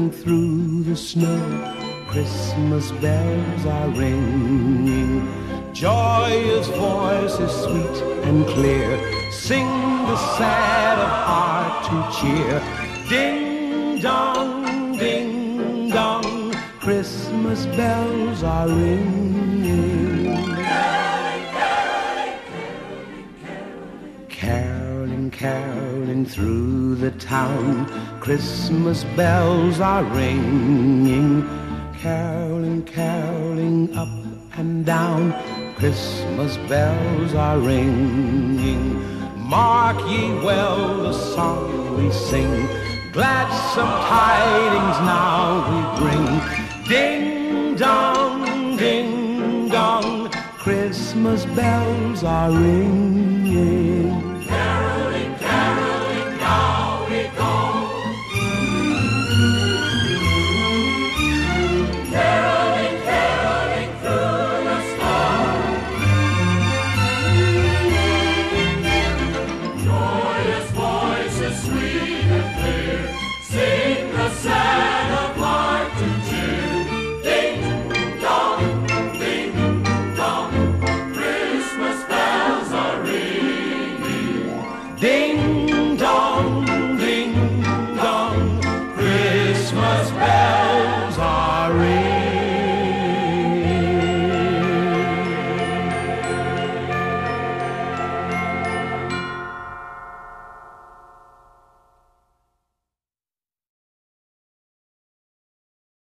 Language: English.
traveling through the snow, Christmas bells are ringing. Joyous voices sweet and clear sing the sad of heart to cheer. Ding dong, ding dong, Christmas bells are ringing. Caroling, caroling through the town, Christmas bells are ringing. Caroling, caroling up and down, Christmas bells are ringing. Mark ye well the song we sing, gladsome tidings now we bring. Ding dong, ding dong, Christmas bells are ringing.